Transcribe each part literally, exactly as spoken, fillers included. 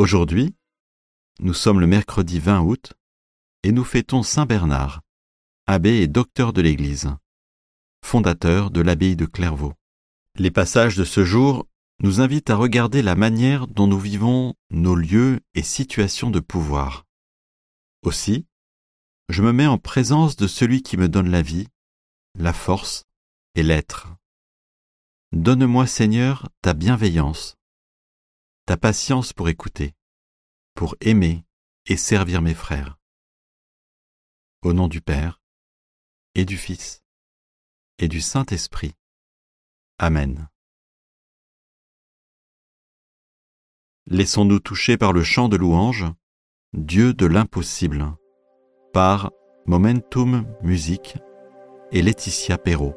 Aujourd'hui, nous sommes le mercredi vingt août et nous fêtons Saint Bernard, abbé et docteur de l'Église, fondateur de l'abbaye de Clairvaux. Les passages de ce jour nous invitent à regarder la manière dont nous vivons nos lieux et situations de pouvoir. Aussi, je me mets en présence de celui qui me donne la vie, la force et l'être. Donne-moi, Seigneur, ta bienveillance, ta patience pour écouter, pour aimer et servir mes frères. Au nom du Père, et du Fils, et du Saint-Esprit. Amen. Laissons-nous toucher par le chant de louange, Dieu de l'impossible, par Momentum Musique et Laetitia Perrault.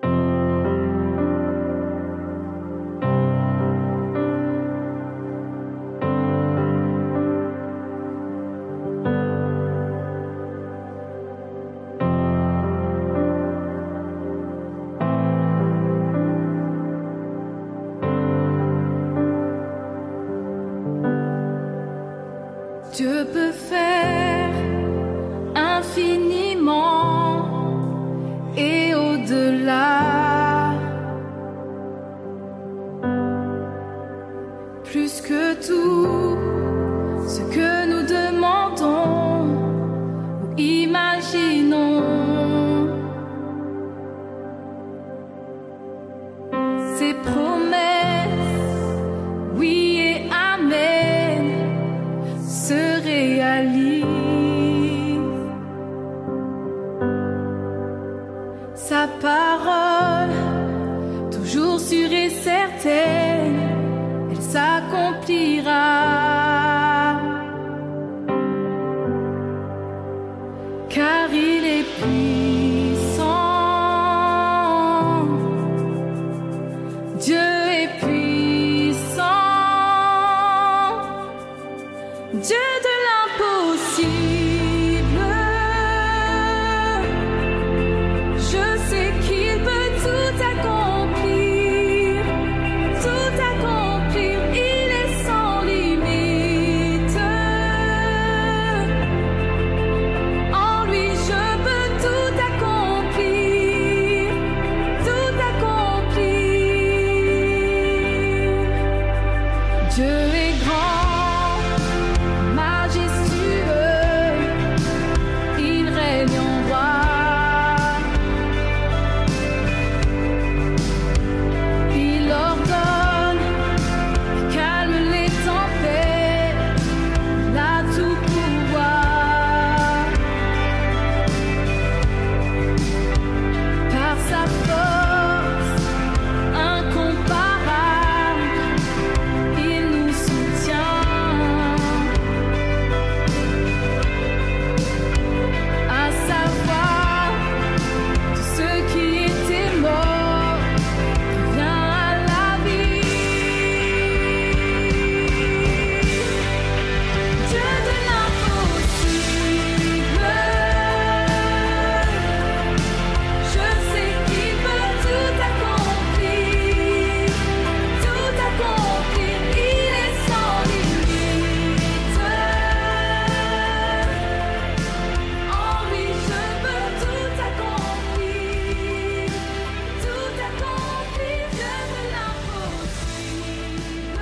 Dieu peut faire infiniment et au-delà, plus que tout ce que nous demandons ou imaginons. Ses promesses, oui et amen, se réalise. Sa parole, toujours sûre et certaine, elle s'accomplira. Car il est puissant, Dieu est puissant, Dieu de l'impossible, je sais qu'il peut tout accomplir, tout accomplir, il est sans limite. En lui je peux tout accomplir, tout accomplir. Dieu est grand, majestueux, il règne en roi. Il ordonne et calme les tempêtes, il a tout pouvoir. Par sa force incomparable, il nous soutient. À savoir, tous ceux qui étaient morts revient à la vie. Dieu de l'impossible, je sais qu'il peut tout accomplir, tout accomplir, il est sans limite. En lui je peux tout accomplir, tout accomplir, Dieu de l'impossible.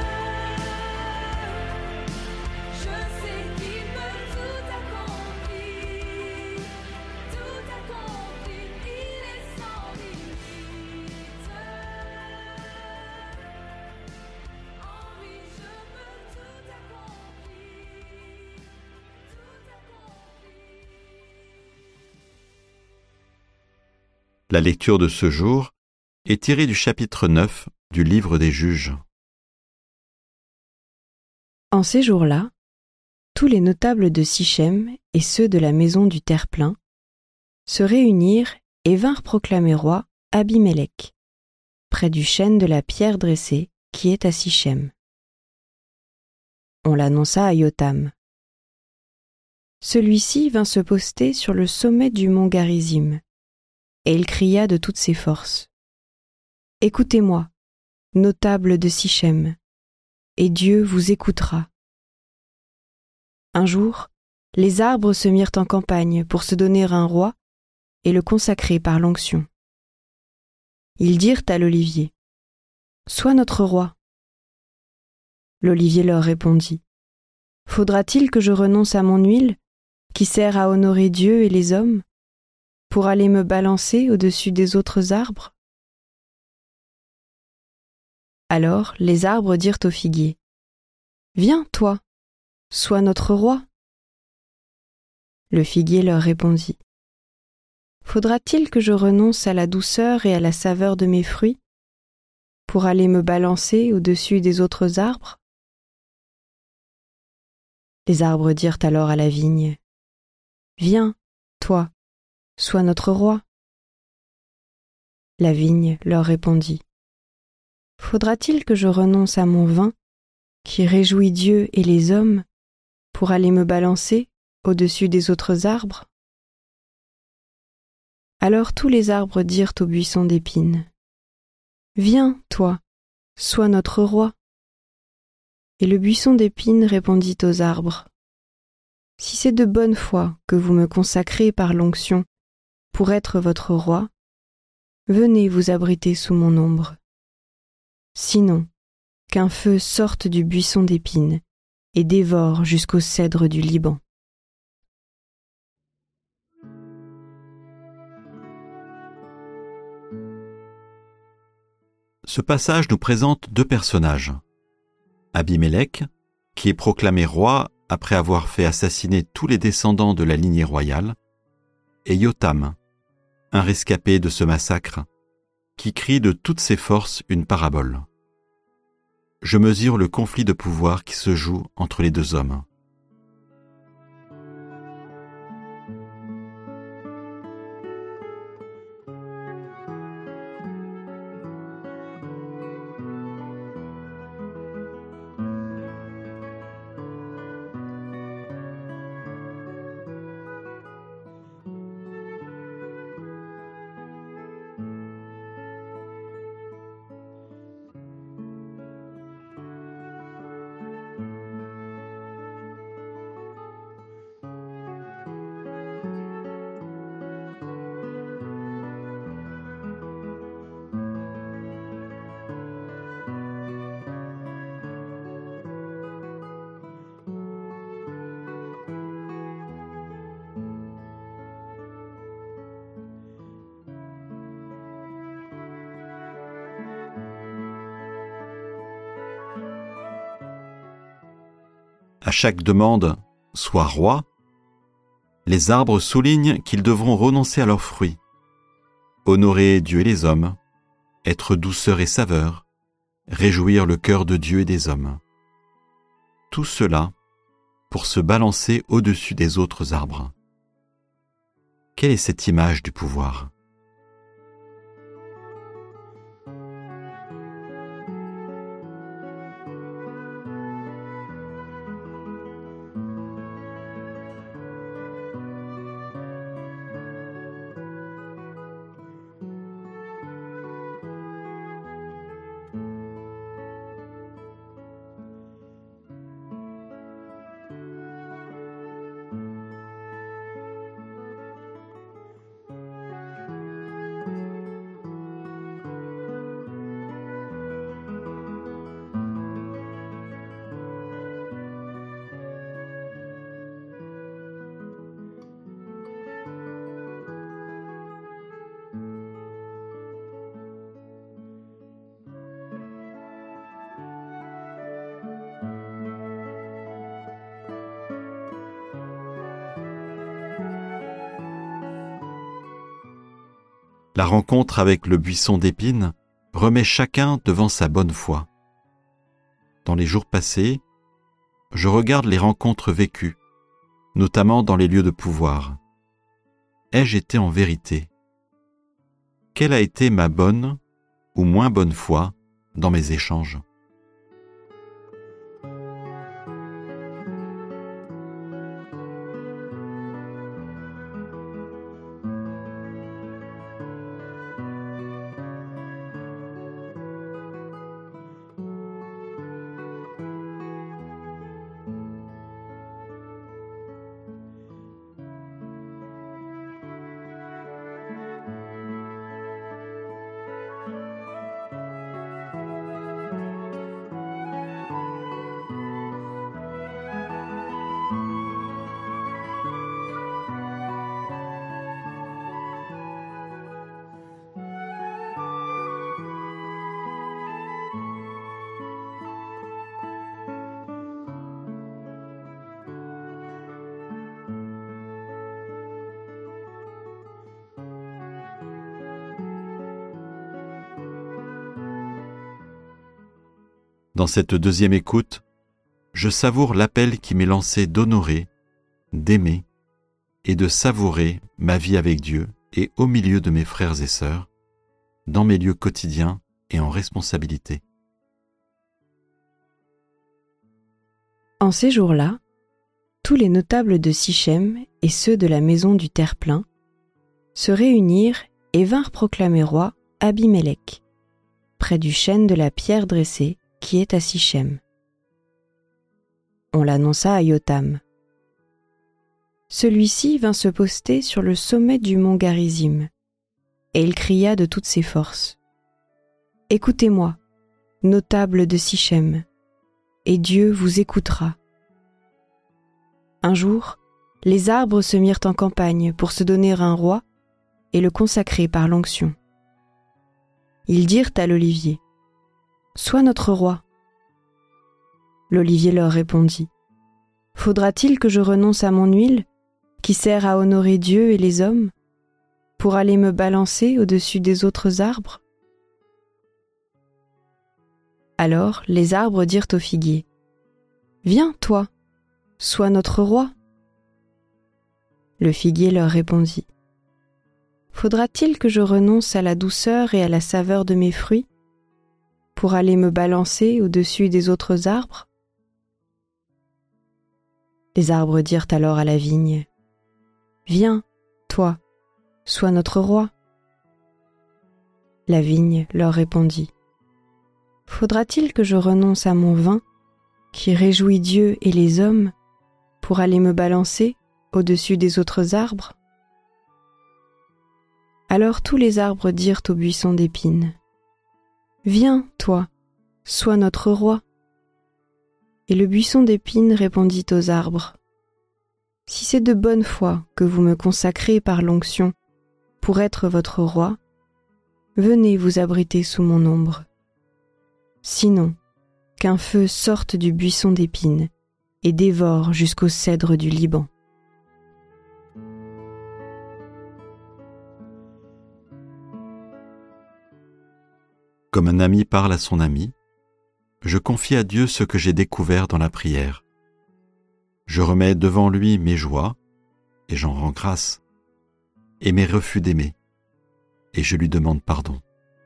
Je sais qu'il peut tout accomplir, tout accomplir, il est sans limite. En lui je peux tout accomplir, tout accomplir. La lecture de ce jour est tirée du chapitre neuf du livre des Juges. En ces jours-là, tous les notables de Sichem et ceux de la maison du terre-plein se réunirent et vinrent proclamer roi Abimélec, près du chêne de la pierre dressée qui est à Sichem. On l'annonça à Yotam. Celui-ci vint se poster sur le sommet du mont Garizim, et il cria de toutes ses forces. « Écoutez-moi, notables de Sichem, et Dieu vous écoutera. Un jour, les arbres se mirent en campagne pour se donner un roi et le consacrer par l'onction. Ils dirent à l'olivier : « Sois notre roi. » L'olivier leur répondit : « Faudra-t-il que je renonce à mon huile, qui sert à honorer Dieu et les hommes, pour aller me balancer au-dessus des autres arbres ?» Alors les arbres dirent au figuier : « Viens, toi, sois notre roi. » Le figuier leur répondit : « Faudra-t-il que je renonce à la douceur et à la saveur de mes fruits, pour aller me balancer au-dessus des autres arbres ?» Les arbres dirent alors à la vigne : « Viens, toi, sois notre roi. » La vigne leur répondit : « Faudra-t-il que je renonce à mon vin, qui réjouit Dieu et les hommes, pour aller me balancer au-dessus des autres arbres ?» Alors tous les arbres dirent au buisson d'épines : « Viens, toi, sois notre roi. » Et le buisson d'épines répondit aux arbres : « Si c'est de bonne foi que vous me consacrez par l'onction pour être votre roi, venez vous abriter sous mon ombre. Sinon, qu'un feu sorte du buisson d'épines et dévore jusqu'au cèdre du Liban. » Ce passage nous présente deux personnages. Abimélec, qui est proclamé roi après avoir fait assassiner tous les descendants de la lignée royale, et Yotam, un rescapé de ce massacre, qui crie de toutes ses forces une parabole. Je mesure le conflit de pouvoir qui se joue entre les deux hommes. À chaque demande « Sois roi », les arbres soulignent qu'ils devront renoncer à leurs fruits, honorer Dieu et les hommes, être douceur et saveur, réjouir le cœur de Dieu et des hommes. Tout cela pour se balancer au-dessus des autres arbres. Quelle est cette image du pouvoir ? La rencontre avec le buisson d'épines remet chacun devant sa bonne foi. Dans les jours passés, je regarde les rencontres vécues, notamment dans les lieux de pouvoir. Ai-je été en vérité ? Quelle a été ma bonne ou moins bonne foi dans mes échanges ? Dans cette deuxième écoute, je savoure l'appel qui m'est lancé d'honorer, d'aimer et de savourer ma vie avec Dieu et au milieu de mes frères et sœurs, dans mes lieux quotidiens et en responsabilité. En ces jours-là, tous les notables de Sichem et ceux de la maison du terre-plein se réunirent et vinrent proclamer roi Abimélec, près du chêne de la pierre dressée qui est à Sichem. On l'annonça à Yotam. Celui-ci vint se poster sur le sommet du mont Garizim, et il cria de toutes ses forces. « Écoutez-moi, notables de Sichem, et Dieu vous écoutera. » Un jour, les arbres se mirent en campagne pour se donner un roi et le consacrer par l'onction. Ils dirent à l'olivier, « Sois notre roi. » L'olivier leur répondit, « Faudra-t-il que je renonce à mon huile, qui sert à honorer Dieu et les hommes, pour aller me balancer au-dessus des autres arbres ?» Alors les arbres dirent au figuier, « Viens, toi, sois notre roi. » Le figuier leur répondit, « Faudra-t-il que je renonce à la douceur et à la saveur de mes fruits, pour aller me balancer au-dessus des autres arbres ?» Les arbres dirent alors à la vigne, « Viens, toi, sois notre roi. » La vigne leur répondit, « Faudra-t-il que je renonce à mon vin, qui réjouit Dieu et les hommes, pour aller me balancer au-dessus des autres arbres ?» Alors tous les arbres dirent au buisson d'épines, « Viens, toi, sois notre roi. » Et le buisson d'épines répondit aux arbres, « Si c'est de bonne foi que vous me consacrez par l'onction pour être votre roi, venez vous abriter sous mon ombre. Sinon, qu'un feu sorte du buisson d'épines et dévore jusqu'au cèdre du Liban. » Comme un ami parle à son ami, je confie à Dieu ce que j'ai découvert dans la prière. Je remets devant lui mes joies, et j'en rends grâce, et mes refus d'aimer, et je lui demande pardon.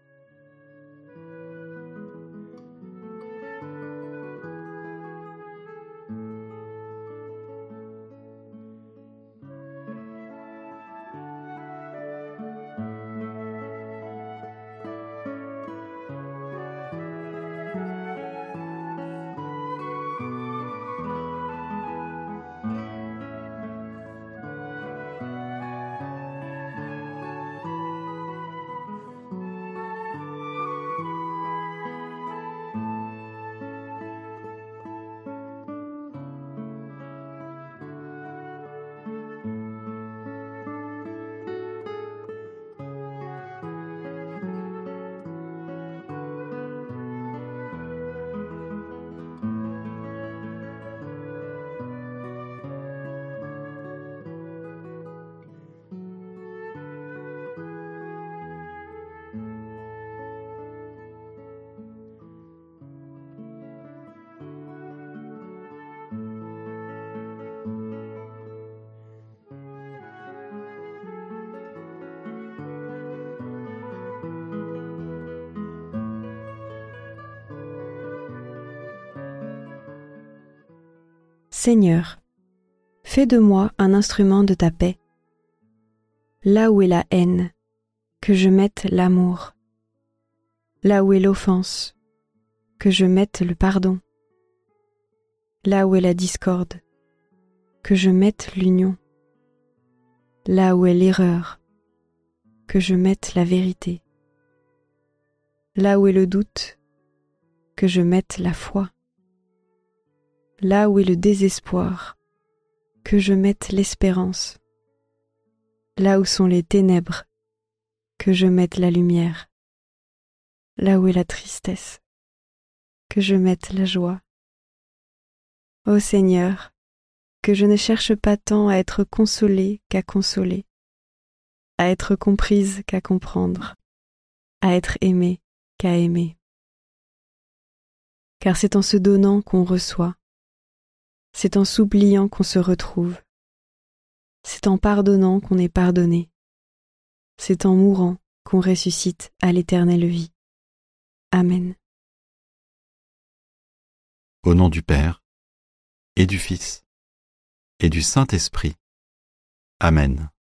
Seigneur, fais de moi un instrument de ta paix. Là où est la haine, que je mette l'amour. Là où est l'offense, que je mette le pardon. Là où est la discorde, que je mette l'union. Là où est l'erreur, que je mette la vérité. Là où est le doute, que je mette la foi. Là où est le désespoir, que je mette l'espérance. Là où sont les ténèbres, que je mette la lumière. Là où est la tristesse, que je mette la joie. Ô Seigneur, que je ne cherche pas tant à être consolée qu'à consoler, à être comprise qu'à comprendre, à être aimée qu'à aimer. car c'est en se donnant qu'on reçoit, c'est en s'oubliant qu'on se retrouve, c'est en pardonnant qu'on est pardonné, c'est en mourant qu'on ressuscite à l'éternelle vie. Amen. Au nom du Père, et du Fils, et du Saint-Esprit. Amen.